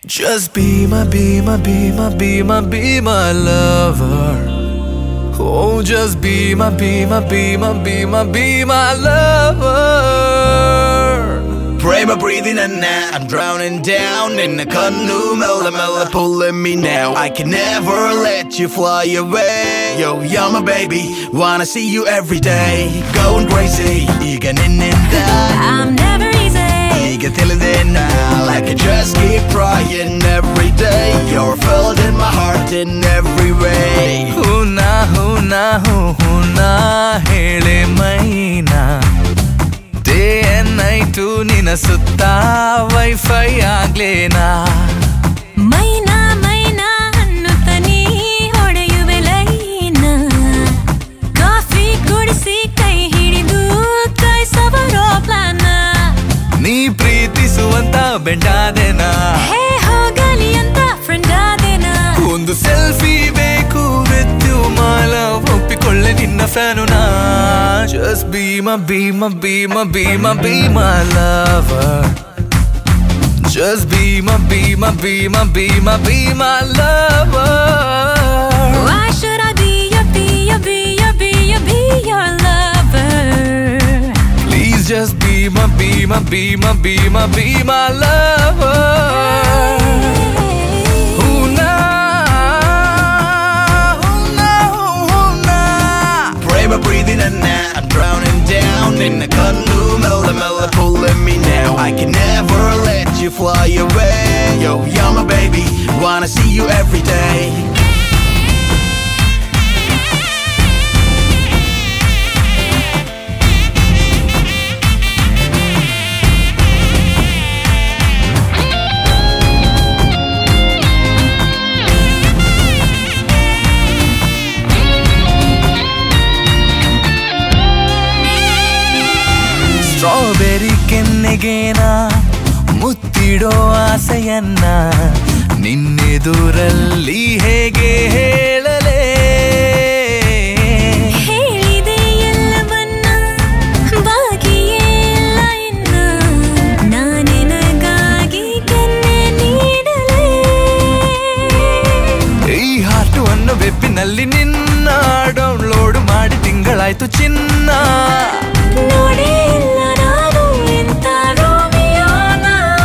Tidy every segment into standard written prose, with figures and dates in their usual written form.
Just be my, be my, be my, be my, be my lover. Oh, just be my, be my, be my, be my, be my lover. Prema breathing and now I'm drowning down in the canoe, mella pulling me now. I can never let you fly away. Yo, you're my baby, wanna see you every day. Going crazy, 이가 늦는다. I'm never easy. 이가 들리네 now, like I just keep trying every day. You're filled in my heart in every way. Huna, huna, huna, hele maina. Day and night nina sutta Wi-Fi ಆಗ್ಲೇನಾ ಮೈನಾ ಮೈನಾ ಅನ್ನುತ್ತ ನೀ ಹೊಡೆಯುವೆ ಲೈನ coffee ಕುಡಿಸಿ ಕೈ ಹಿಡಿದು ಕೈ ಸವರೋ plan ನೀ ಪ್ರೀತಿಸುವಂತ ಬೆಂಡಾದೆನಾ ಹೇ ಹೋಗಲಿ ಅಂತ friend ಆದೆನಾ ಒಂದು ಸೆಲ್ಫಿ ಬೇಕು with you my love ಒಪ್ಪಿಕೊಳ್ಳೆ ನಿನ್ನ ಫ್ಯಾನು ನಾ Just be my, be my, be my, be my, be my lover. Just be my, be my, be my, be my, be my lover. Why should I be your, be your, be your, be your, be your lover? Please just be my, be my, be my, be my, be my lover. Breathing and now I'm drowning down in the canoe, mella pulling me now. I can never let you fly away. Yo, you're my baby, wanna see you every day. Strawberry ಕೆನ್ನೆಗೇನ ಮುತ್ತಿಡೋ ಆಸೆಯನ್ನ ನಿನ್ನೆದುರಲ್ಲಿ ಹೇಗೆ ಹೇಳಲೇ ಹೇಳಿದೆ ಎಲ್ಲವನ್ನ ಬಾಗಿಯೇ ಇಲ್ಲ ಇನ್ನ ನಾನಿನಗಾಗಿ ಕೆನ್ನೆ ನೀಡಲೇ ಈ ಹಾಟು ಅನ್ನೋ ವೆಬ್ಬಿನಲ್ಲಿ ನಿನ್ನ ಡೌನ್ಲೋಡ್ ಮಾಡಿ ತಿಂಗಳಾಯ್ತು ಚಿನ್ನ ನೋಡೇ ಇಲ್ಲ ನಾನು ಇಂಥ ರೋಮಿಯೋನ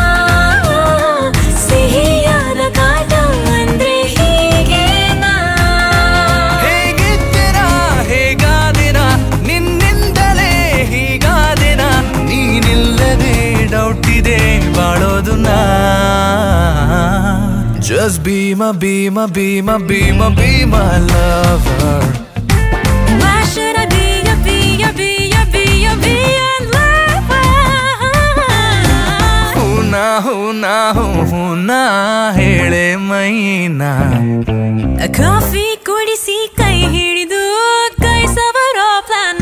ಸಿಹಿಯಾದ ಕಾಟ ಅಂದ್ರೆ ಹೀಗೇನಾ ಹೇಗಿದ್ದೀರ ಹೇಗಾದಿನ ನಿನ್ನಿಂದಲೇ ಹೀಗಾದಿನ ನೀನಿಲ್ಲದೆ ಡೌಟ್ ಇದೆ ಬಾಳೋದು ನಾ Just be my, be my, be my, be my, be my lover. Why should I be your, be your, be your, be your, be your lover? Huna, huna, huna, hele maina. Coffee ಕುಡಿಸಿ ಕೈ ಹಿಡಿದು ಕೈ ಸವರೋ ಪ್ಲಾನ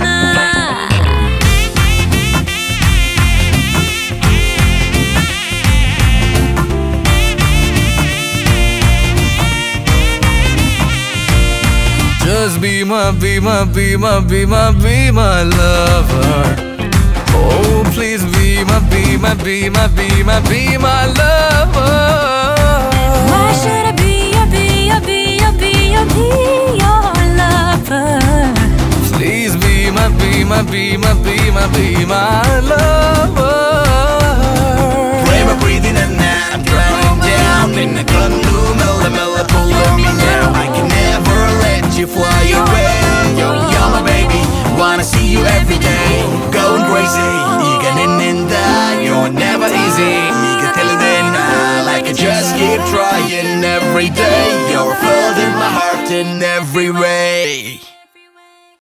Just be my, be my, be my, be my, be my lover. Oh, please be my, be my, be my, be my, be my lover. Why should I be your, be your, be your, be your, be your lover? Please be my, be my, be my, be my, be my lover. Prema breathing and now I'm drowning down in the canoe, mella pulling me now. I can never let you fly away. Yo, you're my baby, wanna see you every day. Going crazy, 이가 늦는다. You're never easy. 이가 들리네 now, like I just keep trying every day. You're filled in my heart in every way.